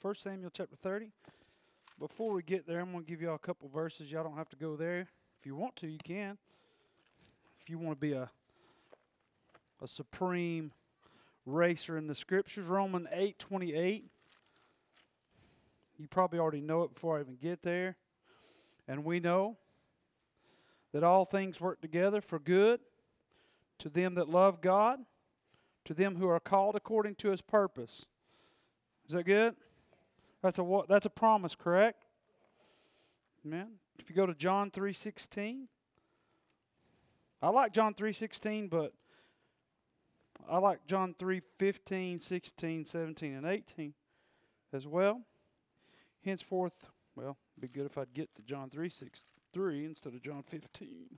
1 Samuel chapter 30. Before we get there, I'm going to give y'all a couple verses. Y'all don't have to go there. If you want to, you can. If you want to be a supreme racer in the Scriptures, Romans 8:28. You probably already know it before I even get there. And we know that all things work together for good to them that love God, to them who are called according to His purpose. Is that good? That's a promise, correct? Amen. If you go to John 3:16, I like John 3:16, but I like John 3:15, 16, 17, and 18 as well. Henceforth, well, it'd be good if I'd get to John 3:63 instead of John 15.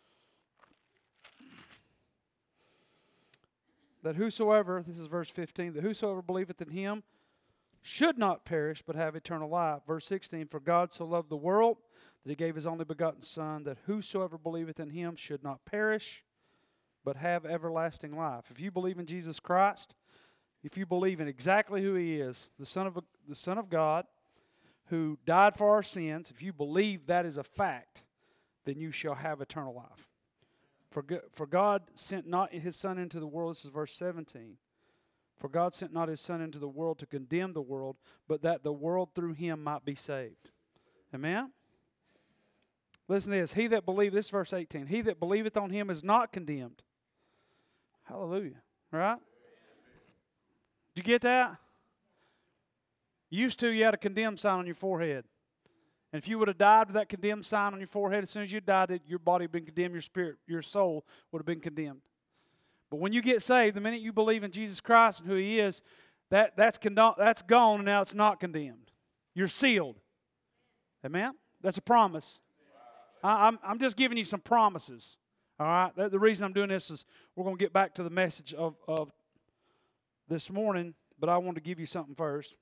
That whosoever, this is verse 15, that whosoever believeth in Him should not perish, but have eternal life. Verse 16, for God so loved the world that He gave His only begotten Son, that whosoever believeth in Him should not perish, but have everlasting life. If you believe in Jesus Christ, if you believe in exactly who He is, the Son of God, who died for our sins, if you believe that is a fact, then you shall have eternal life. For God sent not His Son into the world, this is verse 17. For God sent not His Son into the world to condemn the world, but that the world through Him might be saved. Amen? Listen to this. He that believeth, this is verse 18. He that believeth on Him is not condemned. Hallelujah. Right? Did you get that? Used to, you had a condemned sign on your forehead. And if you would have died with that condemned sign on your forehead, as soon as you died, your body had been condemned, your spirit, your soul would have been condemned. But when you get saved, the minute you believe in Jesus Christ and who He is, that's gone, and now it's not condemned. You're sealed. Amen? That's a promise. I'm just giving you some promises. All right? The reason I'm doing this is we're going to get back to the message of this morning, but I want to give you something first.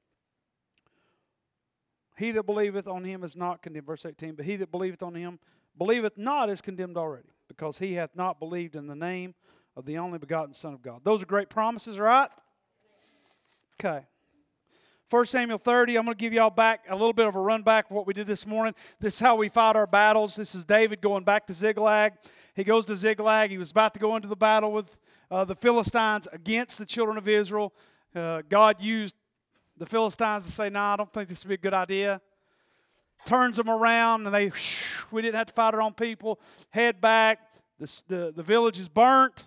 He that believeth on Him is not condemned, verse 18. But he that believeth on Him believeth not is condemned already, because he hath not believed in the name of the only begotten Son of God. Those are great promises, right? Okay. 1 Samuel 30, I'm going to give y'all back a little bit of a run back of what we did this morning. This is how we fought our battles. This is David going back to Ziklag. He goes to Ziklag. He was about to go into the battle with the Philistines against the children of Israel. God used the Philistines to say, I don't think this would be a good idea. Turns them around, and we didn't have to fight our own people. Head back. The village is burnt.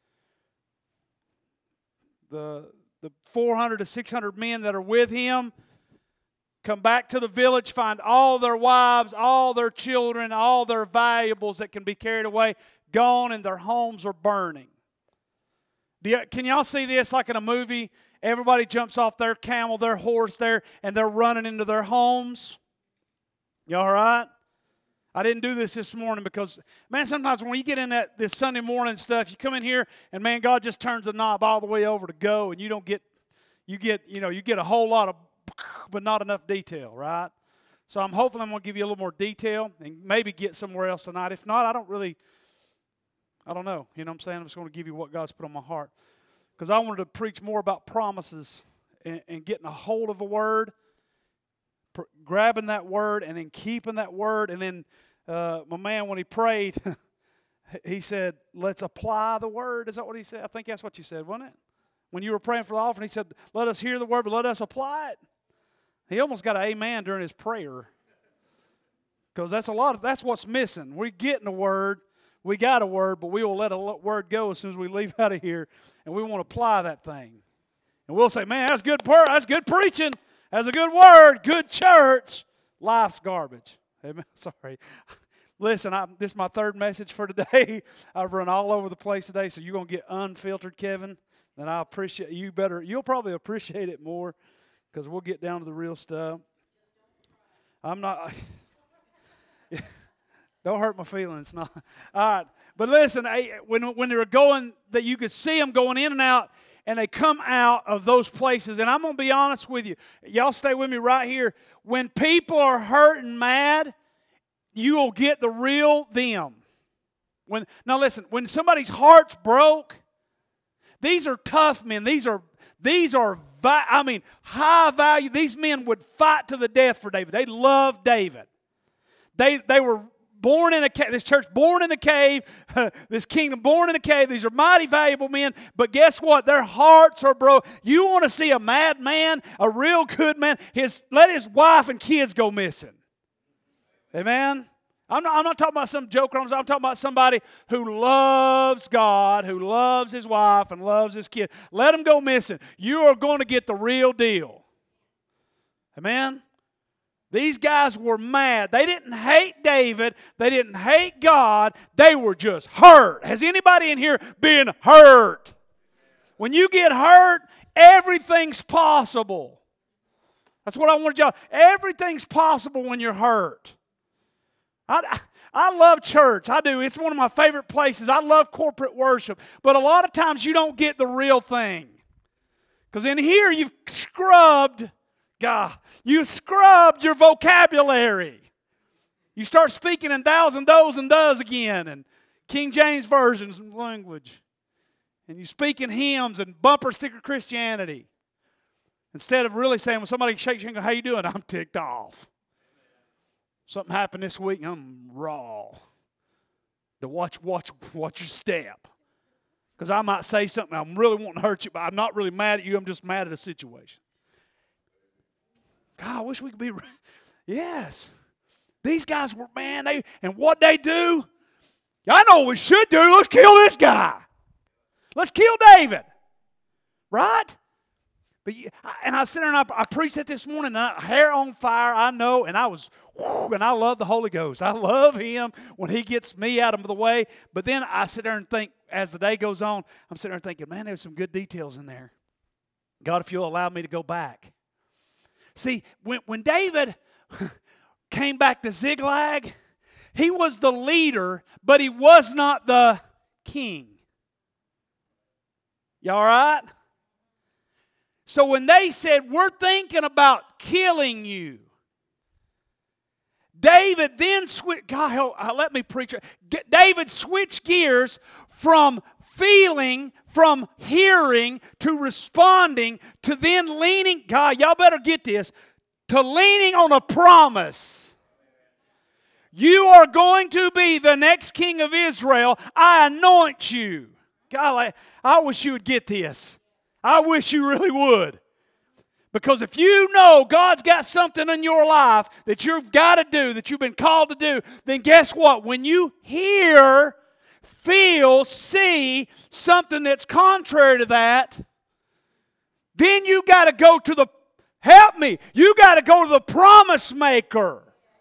The 400 to 600 men that are with him come back to the village, find all their wives, all their children, all their valuables that can be carried away, gone, and their homes are burning. Can y'all see this like in a movie? Everybody jumps off their camel, their horse there, and they're running into their homes. You all right? I didn't do this morning because, man, sometimes when you get in this Sunday morning stuff, you come in here and, man, God just turns the knob all the way over to go, and you get a whole lot of, but not enough detail, right? So I'm hoping I'm going to give you a little more detail and maybe get somewhere else tonight. If not, I don't know. You know what I'm saying? I'm just going to give you what God's put on my heart. Because I wanted to preach more about promises and getting a hold of a word, grabbing that word, and then keeping that word. And then my man, when he prayed, he said, let's apply the word. Is that what he said? I think that's what you said, wasn't it? When you were praying for the offering, he said, let us hear the word, but let us apply it. He almost got an amen during his prayer. Because that's what's missing. We're getting the word. We got a word, but we will let a word go as soon as we leave out of here, and we want to apply that thing. And we'll say, man, that's good preaching. That's a good word, good church. Life's garbage. Amen. Sorry. Listen, this is my third message for today. I've run all over the place today, so you're going to get unfiltered, Kevin. And I appreciate you better. You'll probably appreciate it more because we'll get down to the real stuff. I'm not... Don't hurt my feelings. No. All right. But listen, when they were going, that you could see them going in and out, and they come out of those places. And I'm going to be honest with you. Y'all stay with me right here. When people are hurt and mad, you will get the real them. Now listen, when somebody's heart's broke, these are tough men. These are high value. These men would fight to the death for David. They loved David. They were born in a cave. This church born in a cave. This kingdom born in a cave. These are mighty valuable men. But guess what? Their hearts are broke. You want to see a mad man, a real good man, let his wife and kids go missing. Amen? I'm not talking about some joker. I'm talking about somebody who loves God, who loves his wife and loves his kid. Let him go missing. You are going to get the real deal. Amen? These guys were mad. They didn't hate David. They didn't hate God. They were just hurt. Has anybody in here been hurt? When you get hurt, everything's possible. That's what I wanted y'all. Everything's possible when you're hurt. I love church. I do. It's one of my favorite places. I love corporate worship. But a lot of times you don't get the real thing. Because in here you've scrubbed God. You scrubbed your vocabulary. You start speaking in thous and those and does again, and King James versions and language. And you speak in hymns and bumper sticker Christianity. Instead of really saying, when somebody shakes your hand, how you doing? I'm ticked off. Something happened this week, and I'm raw. To watch your step. Because I might say something, I'm really wanting to hurt you, but I'm not really mad at you, I'm just mad at a situation. God, I wish we could be. Yes. These guys were, man, and what they do, I know what we should do. Let's kill this guy. Let's kill David. Right? And I sit there and I preached it this morning, hair on fire, I know, and I love the Holy Ghost. I love Him when He gets me out of the way. But then I sit there and think, as the day goes on, I'm sitting there thinking, man, there's some good details in there. God, if you'll allow me to go back. See, when David came back to Ziklag, he was the leader, but he was not the king. You all right? So when they said, we're thinking about killing you, David then switched, God, let me preach. David switched gears from feeling, from hearing, to responding, to then leaning, God, y'all better get this, to leaning on a promise. You are going to be the next king of Israel. I anoint you. God, I wish you would get this. I wish you really would. Because if you know God's got something in your life that you've got to do, that you've been called to do, then guess what? When you hear, feel, see something that's contrary to that, then you got to go to the, help me, you got to go to the promise maker.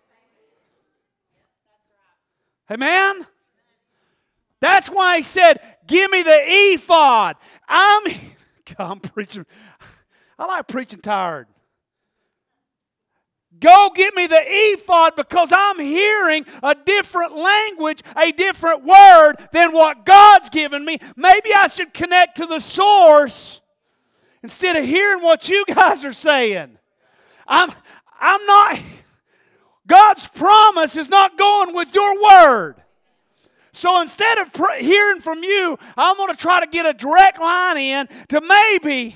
Amen? That's why he said, give me the ephod. I'm preaching. I like preaching tired. Go get me the ephod because I'm hearing a different language, a different word than what God's given me. Maybe I should connect to the source instead of hearing what you guys are saying. I'm not, God's promise is not going with your word. So instead of hearing from you, I'm going to try to get a direct line in to maybe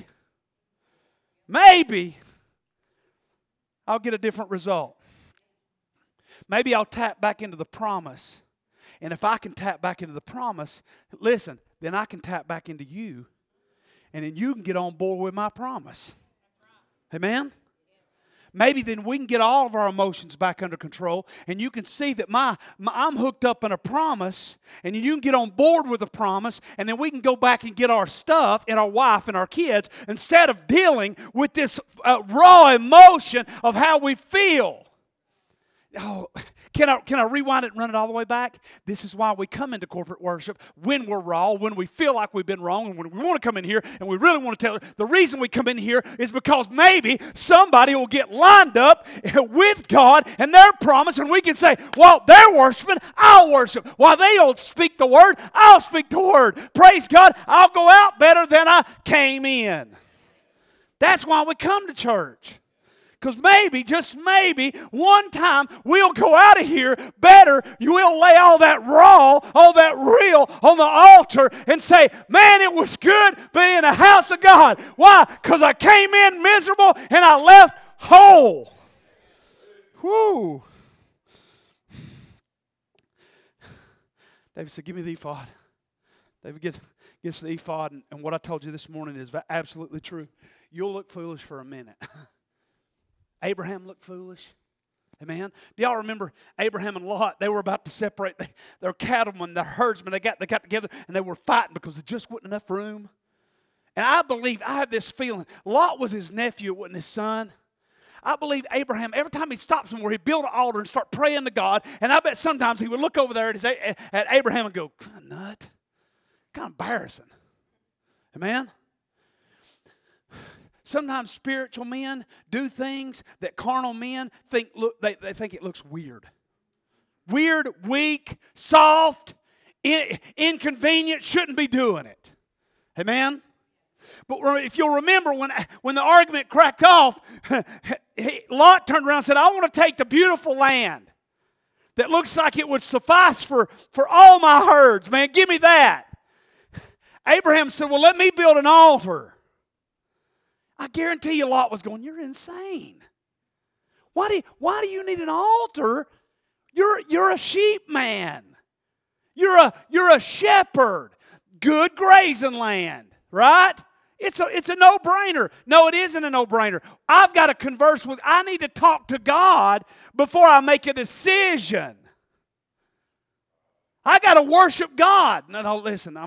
I'll get a different result. Maybe I'll tap back into the promise. And if I can tap back into the promise, listen, then I can tap back into you. And then you can get on board with my promise. Amen? Maybe then we can get all of our emotions back under control, and you can see that I'm hooked up in a promise, and you can get on board with the promise, and then we can go back and get our stuff and our wife and our kids instead of dealing with this raw emotion of how we feel. Oh, can I rewind it and run it all the way back? This is why we come into corporate worship when we're raw, when we feel like we've been wrong, and when we want to come in here and we really want to tell. The reason we come in here is because maybe somebody will get lined up with God and their promise, and we can say, well, they're worshiping, I'll worship. While they don't speak the word, I'll speak the word. Praise God, I'll go out better than I came in. That's why we come to church. Because maybe, just maybe, one time we'll go out of here better. You will lay all that raw, all that real on the altar and say, man, it was good being in the house of God. Why? Because I came in miserable and I left whole. Whoo. David said, give me the ephod. David gets the ephod, and what I told you this morning is absolutely true. You'll look foolish for a minute. Abraham looked foolish. Amen. Do y'all remember Abraham and Lot? They were about to separate. Their cattlemen, their herdsmen, they got together and they were fighting because there just wasn't enough room. And I have this feeling. Lot was his nephew, it wasn't his son. I believe Abraham, every time he stopped somewhere, he'd build an altar and start praying to God. And I bet sometimes he would look over there at Abraham and go, nut. Kind of embarrassing. Amen? Sometimes spiritual men do things that carnal men think they think it looks weird. Weird, weak, soft, inconvenient, shouldn't be doing it. Amen? But if you'll remember when the argument cracked off, Lot turned around and said, I want to take the beautiful land that looks like it would suffice for all my herds. Man, give me that. Abraham said, well, let me build an altar. I guarantee you Lot was going, you're insane. Why do you need an altar? You're a sheep man. You're a shepherd. Good grazing land, right? It's a no-brainer. No, it isn't a no-brainer. I've got to I need to talk to God before I make a decision. I got to worship God. No, listen,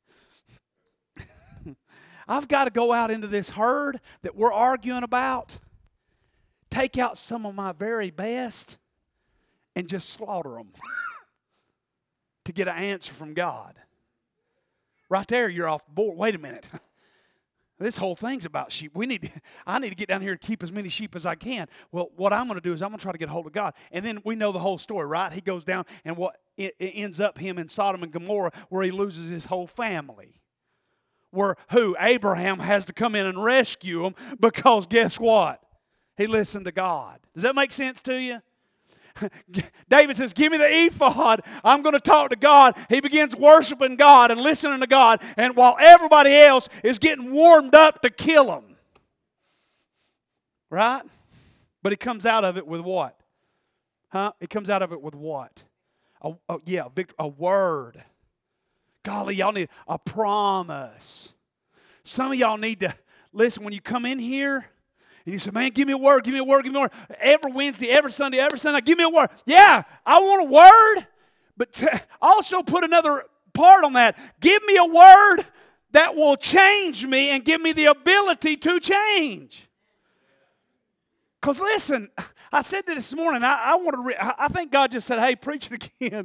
I've got to go out into this herd that we're arguing about, take out some of my very best, and just slaughter them to get an answer from God. Right there, you're off board. Wait a minute. This whole thing's about sheep. I need to get down here and keep as many sheep as I can. Well, what I'm going to do is I'm going to try to get a hold of God. And then we know the whole story, right? He goes down, and it ends up him in Sodom and Gomorrah, where he loses his whole family. Abraham has to come in and rescue him because guess what? He listened to God. Does that make sense to you? David says, give me the ephod. I'm going to talk to God. He begins worshiping God and listening to God. And while everybody else is getting warmed up to kill him. Right? But he comes out of it with what? He comes out of it with what? A word. Golly, y'all need a promise. Some of y'all need to, listen, when you come in here, and you say, man, give me a word, give me a word, give me a word. Every Wednesday, every Sunday, give me a word. Yeah, I want a word, but also put another part on that. Give me a word that will change me and give me the ability to change. Because listen, I said this morning, I think God just said, hey, preach it again.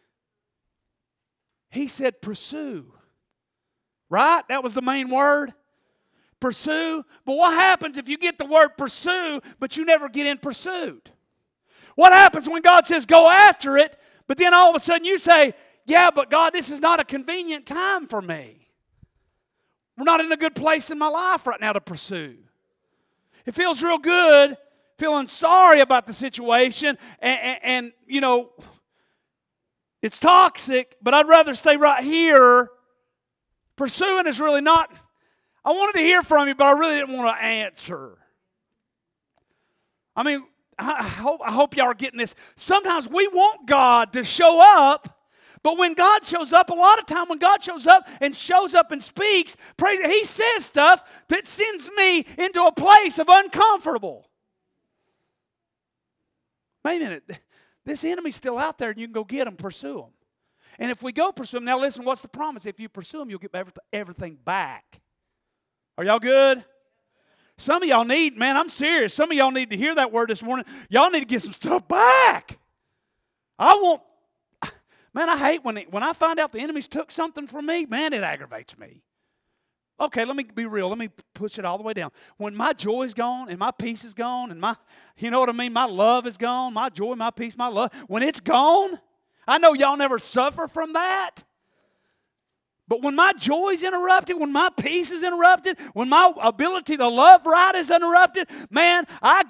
He said pursue. Right? That was the main word. Pursue. But what happens if you get the word pursue, but you never get in pursuit? What happens when God says go after it, but then all of a sudden you say, yeah, but God, this is not a convenient time for me. We're not in a good place in my life right now to pursue. It feels real good, feeling sorry about the situation, and you know, it's toxic, but I'd rather stay right here. Pursuing is really not, I wanted to hear from you, but I really didn't want to answer. I mean, I hope y'all are getting this. Sometimes we want God to show up, but when God shows up, a lot of time when God shows up and speaks, praise, He says stuff that sends me into a place of uncomfortable. Wait a minute. This enemy's still out there, and you can go get him, pursue him. And if we go pursue him, now listen, what's the promise? If you pursue him, you'll get everything back. Are y'all good? Some of y'all need, man, I'm serious. Some of y'all need to hear that word this morning. Y'all need to get some stuff back. Man, I hate when I find out the enemies took something from me. Man, it aggravates me. Okay, let me be real. Let me push it all the way down. When my joy is gone and my peace is gone and you know what I mean? My love is gone, my joy, my peace, my love. When it's gone, I know y'all never suffer from that. But when my joy is interrupted, when my peace is interrupted, when my ability to love right is interrupted, man,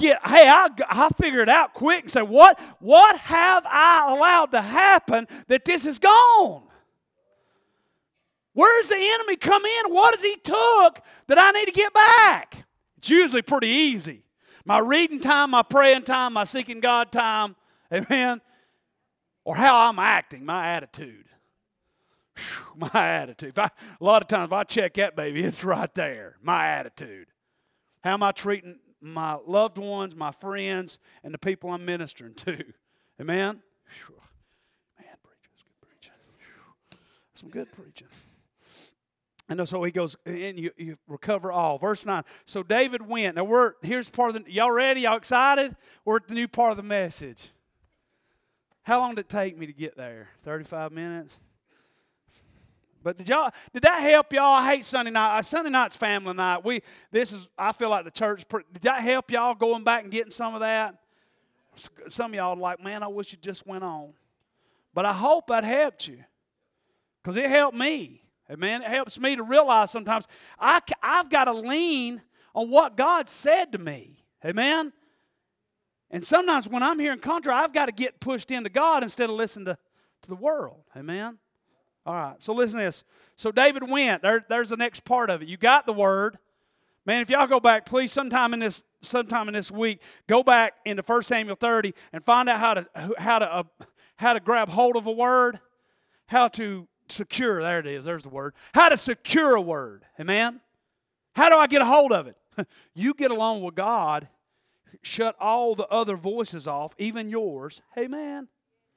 I figure it out quick and say, what have I allowed to happen that this is gone? Where's the enemy come in? What has he took that I need to get back? It's usually pretty easy. My reading time, my praying time, my seeking God time, amen, or how I'm acting, my attitude. Whew, my attitude. A lot of times if I check that baby, it's right there, my attitude. How am I treating my loved ones, my friends, and the people I'm ministering to? Amen? Whew. Man, preacher, that's good preaching. Whew. Some good preaching. And so he goes, and you recover all. Verse 9. So David went. Now here's part of the, y'all ready? Y'all excited? We're at the new part of the message. How long did it take me to get there? 35 minutes? But did that help y'all? I hate Sunday night. Sunday night's family night. I feel like the church. Did that help y'all going back and getting some of that? Some of y'all are like, man, I wish it just went on. But I hope that helped you. Because it helped me. Amen. It helps me to realize sometimes I've got to lean on what God said to me. Amen. And sometimes when I'm hearing contrary, I've got to get pushed into God instead of listening to the world. Amen. All right. So listen to this. So David went. There's the next part of it. You got the word. Man, if y'all go back, please, sometime in this week, go back into 1 Samuel 30 and find out how to grab hold of a word, how to secure, there it is, there's the word. How to secure a word, amen? How do I get a hold of it? You get along with God, shut all the other voices off, even yours, amen?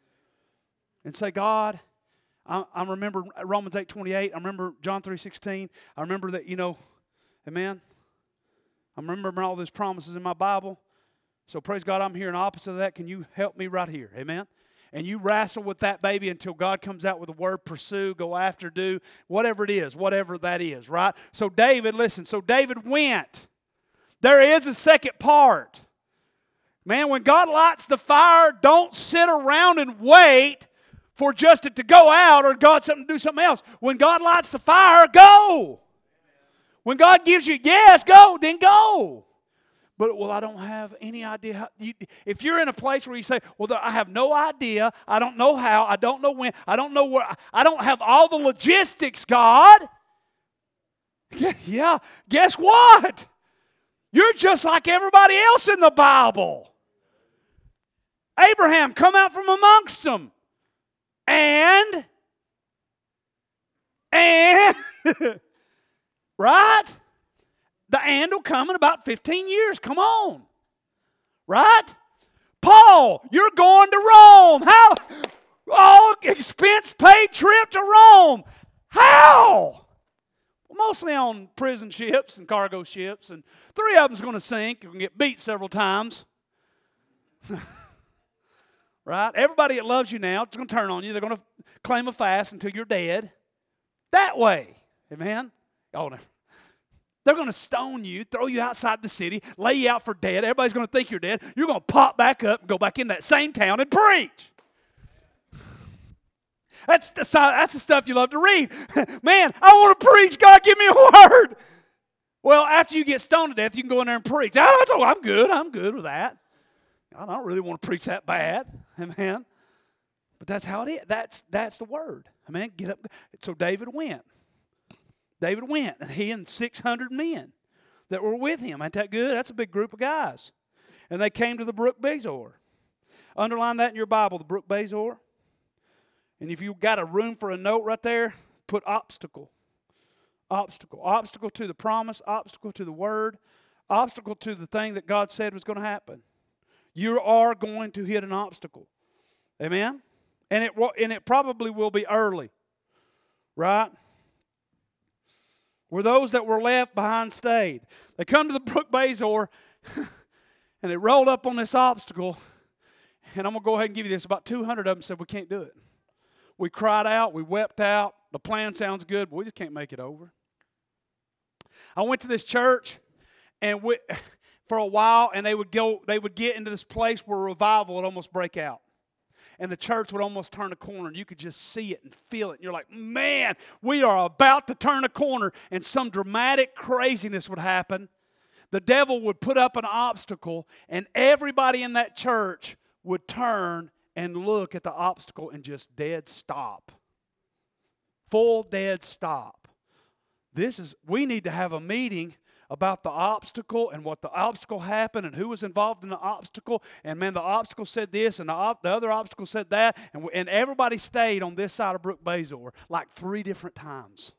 And say, God, I remember Romans 8:28, I remember John 3:16, I remember that, amen? I'm remembering all those promises in my Bible, so praise God, I'm hearing opposite of that. Can you help me right here, amen? And you wrestle with that baby until God comes out with the word pursue, go after, do, whatever it is, whatever that is, right? So David, listen, David went. There is a second part. Man, when God lights the fire, don't sit around and wait for just it to go out or God to do something else. When God lights the fire, go. When God gives you yes, go, then go. But, I don't have any idea. If you're in a place where you say, I have no idea, I don't know how, I don't know when, I don't know where, I don't have all the logistics, God. Yeah, guess what? You're just like everybody else in the Bible. Abraham, come out from amongst them. And, right? The and will come in about 15 years. Come on. Right? Paul, you're going to Rome. How? Oh, expense paid trip to Rome. How? Well, mostly on prison ships and cargo ships. And 3 of them's going to sink. You're going to get beat several times. Right? Everybody that loves you now is going to turn on you. They're going to claim a fast until you're dead. That way. Amen? Oh, no. They're going to stone you, throw you outside the city, lay you out for dead. Everybody's going to think you're dead. You're going to pop back up and go back in that same town and preach. That's the stuff you love to read. Man, I want to preach. God, give me a word. Well, after you get stoned to death, you can go in there and preach. I'm good. I'm good with that. I don't really want to preach that bad. Amen. But that's how it is. That's the word. Amen. Get up. So David went. And he and 600 men that were with him. Ain't that good? That's a big group of guys. And they came to the brook Bezor. Underline that in your Bible, the brook Bezor. And if you've got a room for a note right there, put obstacle. Obstacle. Obstacle to the promise, obstacle to the word, obstacle to the thing that God said was going to happen. You are going to hit an obstacle. Amen? And it probably will be early. Right? Where those that were left behind stayed. They come to the brook Bezor, and they rolled up on this obstacle. And I'm going to go ahead and give you this. About 200 of them said, we can't do it. We cried out. We wept out. The plan sounds good, but we just can't make it over. I went to this church and for a while, and they would get into this place where revival would almost break out. and the church would almost turn a corner, and you could just see it and feel it. And you're like, man, we are about to turn a corner, and some dramatic craziness would happen. The devil would put up an obstacle, and everybody in that church would turn and look at the obstacle and just dead stop. Full dead stop. We need to have a meeting about the obstacle and what the obstacle happened and who was involved in the obstacle. And man, the obstacle said this and the other obstacle said that. And everybody stayed on this side of Brook Bazor like 3 different times.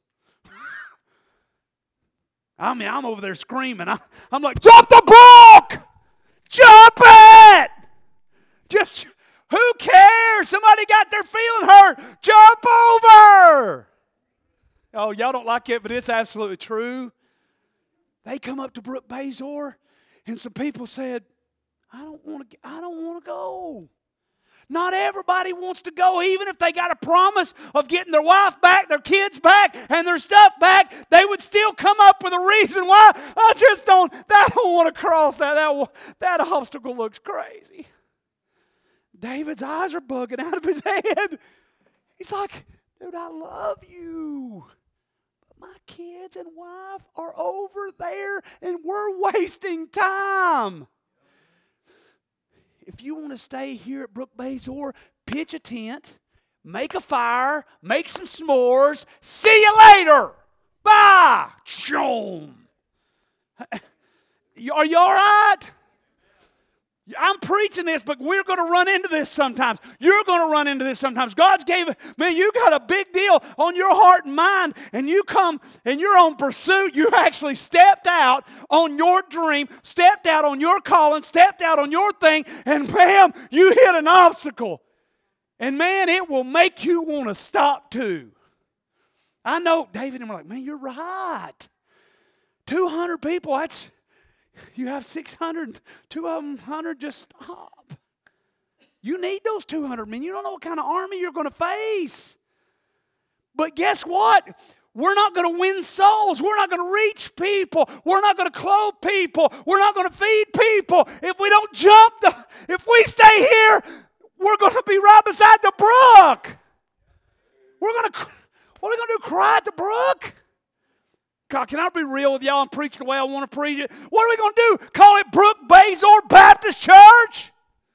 I mean, I'm over there screaming. I'm like, jump the brook! Jump it! Just, who cares? Somebody got their feeling hurt. Jump over! Oh, y'all don't like it, but it's absolutely true. They come up to Brook Bazor, and some people said, I don't want to go. Not everybody wants to go, even if they got a promise of getting their wife back, their kids back, and their stuff back. They would still come up with a reason why. I don't want to cross that. That obstacle looks crazy. David's eyes are bugging out of his head. He's like, dude, I love you. My kids and wife are over there, and we're wasting time. If you want to stay here at Brook Bazor, pitch a tent, make a fire, make some s'mores. See you later. Bye. Shoom. Are you all right? I'm preaching this, but we're going to run into this sometimes. You're going to run into this sometimes. God's man, you got a big deal on your heart and mind, and you come and you're on pursuit. You actually stepped out on your dream, stepped out on your calling, stepped out on your thing, and bam, you hit an obstacle. And man, it will make you want to stop too. I know David and we're like, man, you're right. 200 people, you have 600, 200, just stop. You need those 200 men. You don't know what kind of army you're going to face. But guess what? We're not going to win souls. We're not going to reach people. We're not going to clothe people. We're not going to feed people. If we don't if we stay here, we're going to be right beside the brook. What are we going to do, cry at the brook? God, can I be real with y'all and preach the way I want to preach it? What are we going to do? Call it Brook Bazor Baptist Church?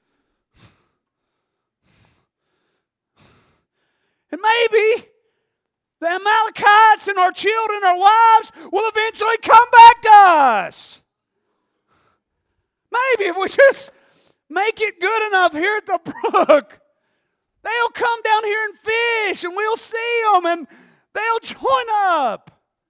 And maybe the Amalekites and our children, our wives, will eventually come back to us. Maybe if we just make it good enough here at the brook, they'll come down here and fish, and we'll see them, and they'll join up.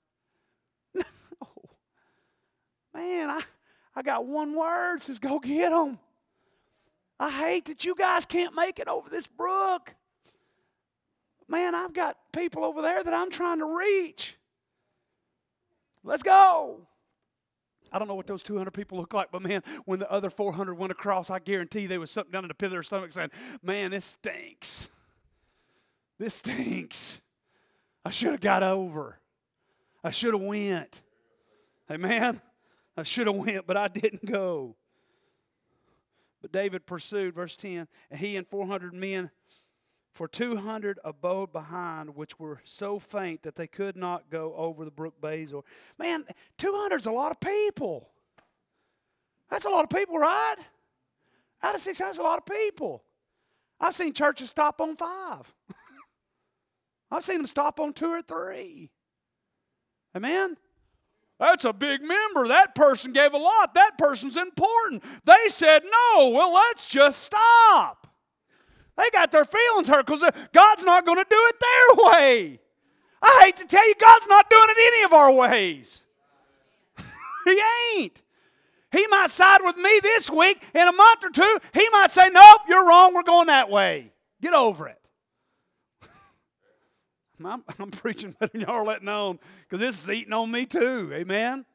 Man, I got one word, says go get them. I hate that you guys can't make it over this brook. Man, I've got people over there that I'm trying to reach. Let's go. I don't know what those 200 people look like, but man, when the other 400 went across, I guarantee there was something down in the pit of their stomach saying, man, this stinks. This stinks. I should have got over. I should have went. Amen. I should have went, but I didn't go. But David pursued, verse 10, and he and 400 men, for 200 abode behind, which were so faint that they could not go over the Brook Bazor. Man, 200 is a lot of people. That's a lot of people, right? Out of 600, that's a lot of people. I've seen churches stop on 5. I've seen them stop on 2 or 3. Amen? That's a big member. That person gave a lot. That person's important. They said no. Well, let's just stop. They got their feelings hurt because God's not going to do it their way. I hate to tell you, God's not doing it any of our ways. He ain't. He might side with me this week. In a month or two, he might say, nope, you're wrong. We're going that way. Get over it. I'm preaching better than y'all are letting on because this is eating on me too. Amen?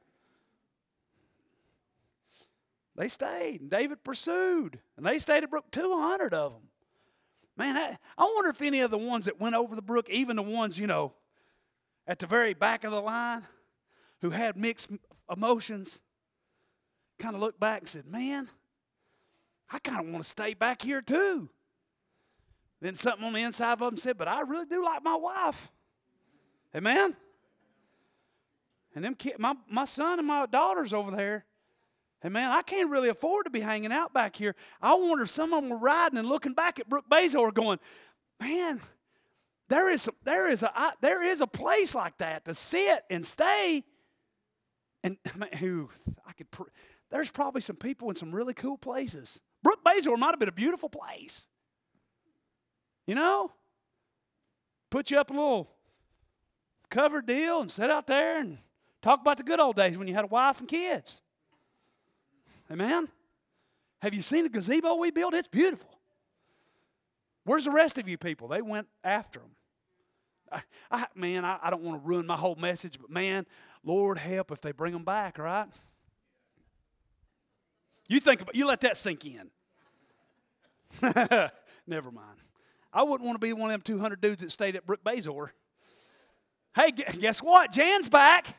They stayed, and David pursued, and they stayed at Brook, 200 of them. Man, I wonder if any of the ones that went over the brook, even the ones, at the very back of the line who had mixed emotions, kind of looked back and said, man, I kind of want to stay back here too. Then something on the inside of them said, but I really do like my wife. Amen? And them my son and my daughter's over there. Amen. I can't really afford to be hanging out back here. I wonder if some of them were riding and looking back at Brook Bazor going, man, there is a place like that to sit and stay. And man, there's probably some people in some really cool places. Brook Bazor might have been a beautiful place. You know? Put you up a little covered deal and sit out there and talk about the good old days when you had a wife and kids. Amen? Have you seen the gazebo we built? It's beautiful. Where's the rest of you people? They went after them. I don't want to ruin my whole message, but man, Lord help if they bring them back, right? You let that sink in. Never mind. I wouldn't want to be one of them 200 dudes that stayed at Brook Bazor. Hey, guess what? Jan's back.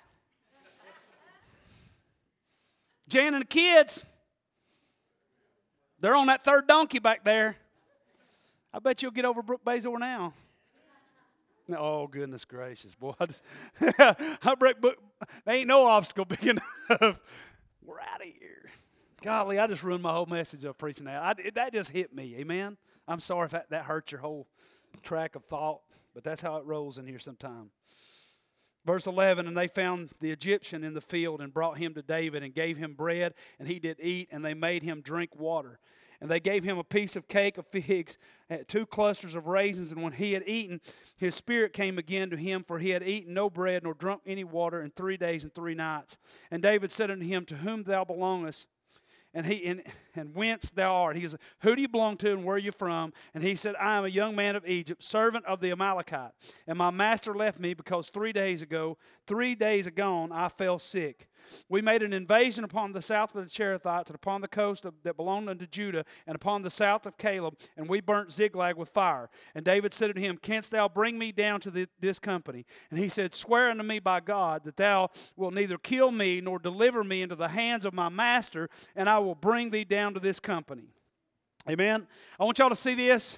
Jan and the kids, they're on that third donkey back there. I bet you'll get over Brook Bazor now. Oh, goodness gracious, boy. There ain't no obstacle big enough. We're out of here. Golly, I just ruined my whole message of preaching that. That just hit me, amen? I'm sorry if that hurt your whole track of thought, but that's how it rolls in here sometime. Verse 11, and they found the Egyptian in the field and brought him to David and gave him bread, and he did eat, and they made him drink water. And they gave him a piece of cake of figs, 2 clusters of raisins, and when he had eaten, his spirit came again to him, for he had eaten no bread nor drunk any water in 3 days and 3 nights. And David said unto him, to whom thou belongest, and whence thou art. He said, who do you belong to and where are you from? And he said, I am a young man of Egypt, servant of the Amalekite. And my master left me because 3 days agone, I fell sick. We made an invasion upon the south of the Cherethites and upon the coast that belonged unto Judah and upon the south of Caleb, and we burnt Ziklag with fire. And David said unto him, canst thou bring me down to this company? And he said, swear unto me by God that thou wilt neither kill me nor deliver me into the hands of my master, and I will bring thee down to this company. Amen. I want y'all to see this.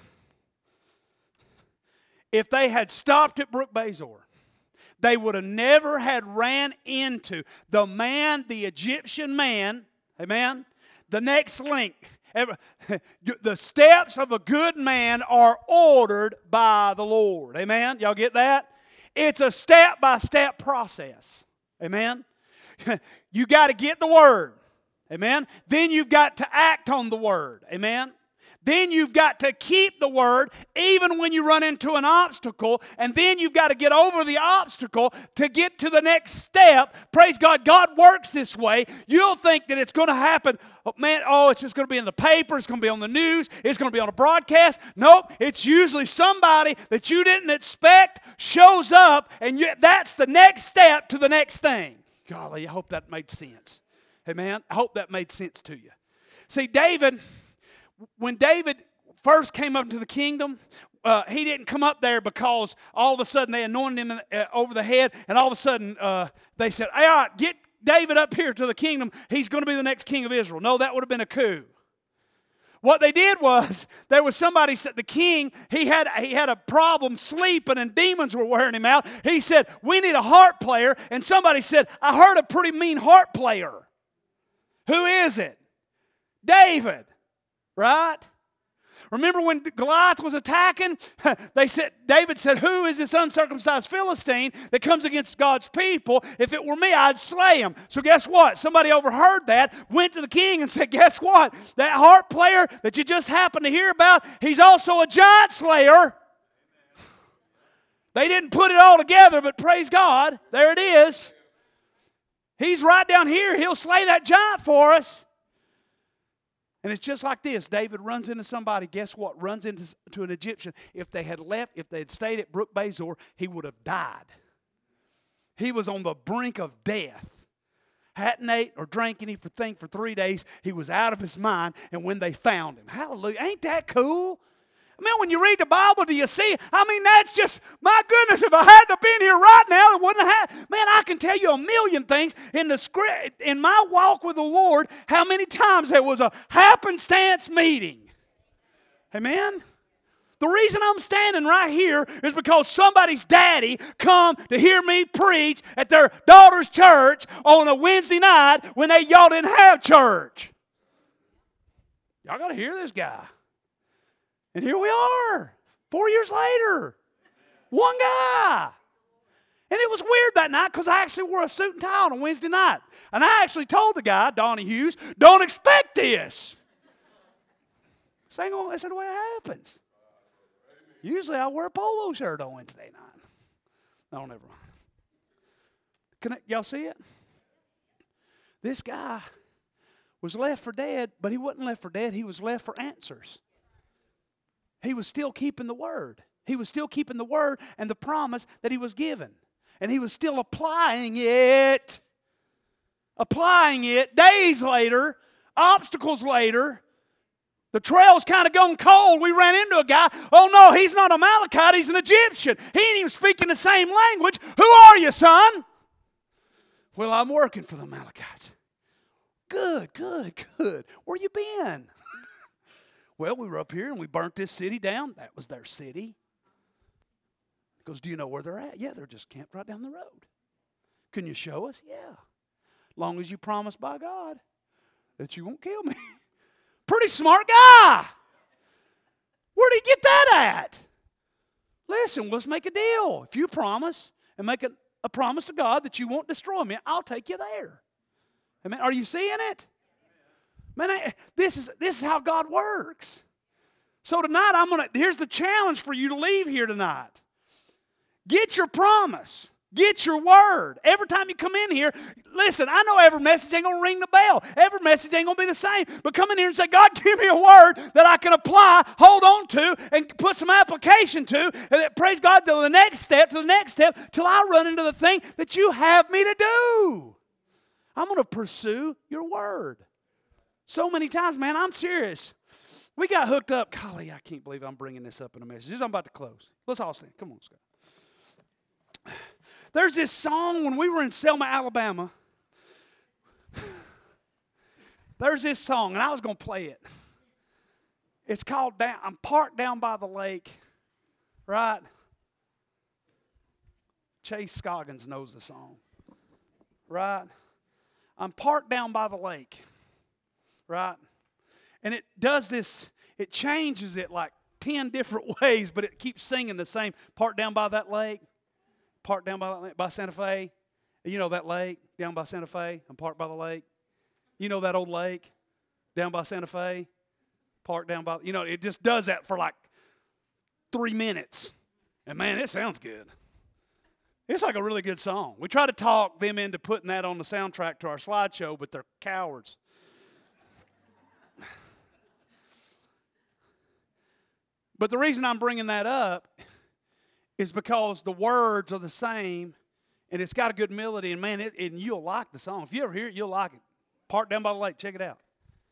If they had stopped at Brook Bazor, they would have never had ran into the Egyptian man, amen, the next link. The steps of a good man are ordered by the Lord, amen. Y'all get that? It's a step-by-step process, amen. You got to get the word, amen. Then you've got to act on the word, amen. Then you've got to keep the word even when you run into an obstacle. And then you've got to get over the obstacle to get to the next step. Praise God. God works this way. You'll think that it's going to happen. It's just going to be in the paper. It's going to be on the news. It's going to be on a broadcast. Nope. It's usually somebody that you didn't expect shows up. And that's the next step to the next thing. Golly, I hope that made sense. Amen. I hope that made sense to you. See, when David first came up to the kingdom, he didn't come up there because all of a sudden they anointed him over the head, and all of a sudden they said, all right, get David up here to the kingdom. He's going to be the next king of Israel. No, that would have been a coup. What they did was, there was somebody said, the king, he had a problem sleeping and demons were wearing him out. He said, we need a harp player. And somebody said, I heard a pretty mean harp player. Who is it? David. Right? Remember when Goliath was attacking? David said, who is this uncircumcised Philistine that comes against God's people? If it were me, I'd slay him. So guess what? Somebody overheard that, went to the king and said, guess what? That harp player that you just happened to hear about, he's also a giant slayer. They didn't put it all together, but praise God, there it is. He's right down here. He'll slay that giant for us. And it's just like this. David runs into somebody. Guess what? Runs into an Egyptian. If they had stayed at Brook Bazor, he would have died. He was on the brink of death. Hadn't ate or drank anything for 3 days. He was out of his mind. And when they found him, hallelujah. Ain't that cool? When you read the Bible, do you see? That's just, my goodness, if I hadn't been here right now, it wouldn't have happened. I can tell you a million things in my walk with the Lord, how many times there was a happenstance meeting. Amen? The reason I'm standing right here is because somebody's daddy come to hear me preach at their daughter's church on a Wednesday night when y'all didn't have church. Y'all got to hear this guy. And here we are, 4 years later. One guy. And it was weird that night because I actually wore a suit and tie on a Wednesday night. And I actually told the guy, Donnie Hughes, don't expect this. That's the way it happens. Usually I wear a polo shirt on Wednesday night. No, never mind. Y'all see it? This guy was left for dead, but he wasn't left for dead. He was left for answers. He was still keeping the word. He was still keeping the word and the promise that he was given. And he was still applying it. Applying it days later, obstacles later. The trail's kind of gone cold. We ran into a guy. Oh no, he's not a Amalekite, he's an Egyptian. He ain't even speaking the same language. Who are you, son? Well, I'm working for the Amalekites. Good. Where you been? Well, we were up here and we burnt this city down. That was their city. He goes, do you know where they're at? Yeah, they're just camped right down the road. Can you show us? Yeah. Long as you promise by God that you won't kill me. Pretty smart guy. Where'd he get that at? Listen, let's make a deal. If you promise and make a promise to God that you won't destroy me, I'll take you there. Amen. Are you seeing it? Man, this is how God works. So tonight, here's the challenge for you to leave here tonight. Get your promise. Get your word. Every time you come in here, listen, I know every message ain't going to ring the bell. Every message ain't going to be the same. But come in here and say, God, give me a word that I can apply, hold on to, and put some application to. And praise God, to the next step, till I run into the thing that you have me to do. I'm going to pursue your word. So many times, man, I'm serious. We got hooked up. Golly, I can't believe I'm bringing this up in a message. I'm about to close. Let's all stand. Come on, Scott. There's this song when we were in Selma, Alabama. There's this song, and I was going to play it. It's called I'm Parked Down by the Lake, right? Chase Scoggins knows the song, right? I'm parked down by the lake, right? And it does this, it changes it like 10 different ways, but it keeps singing the same. Parked down by that lake. Parked down by Santa Fe. You know that lake down by Santa Fe? I'm parked by the lake. You know that old lake down by Santa Fe? Parked down by, it just does that for like 3 minutes. And man, it sounds good. It's like a really good song. We try to talk them into putting that on the soundtrack to our slideshow, but they're cowards. But the reason I'm bringing that up is because the words are the same, and it's got a good melody, and man, and you'll like the song. If you ever hear it, you'll like it. Parked Down by the Lake, check it out.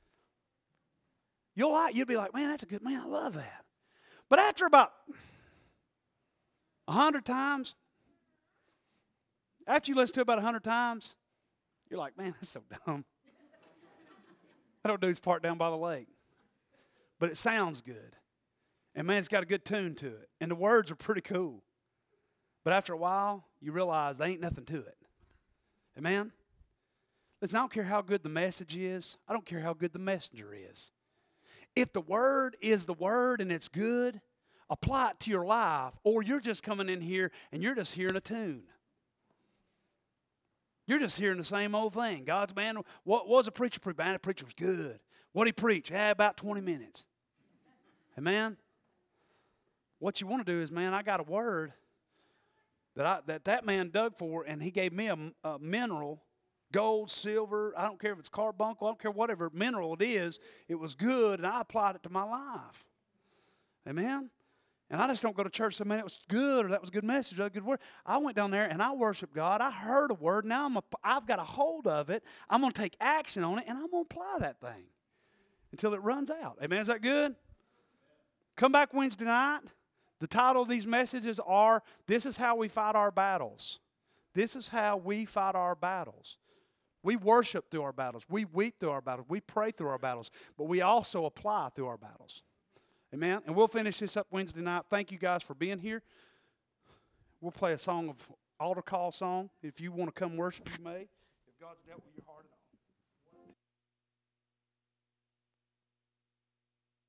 You'll be like, man, that's a good, man, I love that. But after about 100 times, after you listen to it about 100 times, you're like, man, that's so dumb. I don't do is Parked Down by the Lake. But it sounds good. And man, it's got a good tune to it. And the words are pretty cool. But after a while, you realize there ain't nothing to it. Amen? Listen, I don't care how good the message is. I don't care how good the messenger is. If the word is the word and it's good, apply it to your life. Or you're just coming in here and you're just hearing a tune. You're just hearing the same old thing. God's man, what was a preacher preach? Man, the preacher was good. What did he preach? About 20 minutes. Amen? What you want to do is, man, I got a word that man dug for, and he gave me a mineral, gold, silver, I don't care if it's carbuncle, I don't care whatever mineral it is. It was good, and I applied it to my life. Amen? And I just don't go to church and say, man, it was good, or that was a good message, or that was a good word. I went down there, and I worshiped God. I heard a word. Now I've got a hold of it. I'm going to take action on it, and I'm going to apply that thing until it runs out. Amen? Is that good? Come back Wednesday night. The title of these messages are, This is How We Fight Our Battles. This is how we fight our battles. We worship through our battles. We weep through our battles. We pray through our battles. But we also apply through our battles. Amen. And we'll finish this up Wednesday night. Thank you guys for being here. We'll play a song of altar call song. If you want to come worship, you may. If God's dealt with your heart at all.